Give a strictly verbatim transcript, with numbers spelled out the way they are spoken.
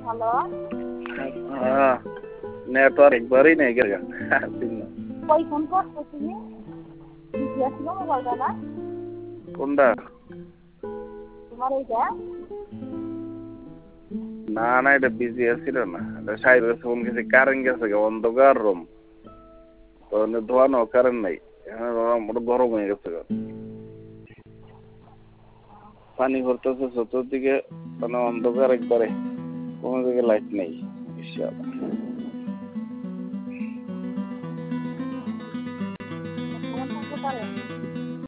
Hello. হ্যাঁ, network একবারই নেই গেল। কই ফোন করছো তুমি? বিজি আছো না মোবাইলটা না? কোনটা? তোমার এইটা? না না, এটা বিজি আছিল না। এটা সাইডে ফোন গেছে, কারেন্ট গেছে, অন্ধকার রুম। তো ধোয়ানো কারেন্ট নাই। এখন মোটা গরম হয়ে গেছে। পানি ভরতেছে চতুর্দিকে, মানে অন্ধকার একবারে, কোনো দিকে লাইট নেই। তোমার থাকতে পারে?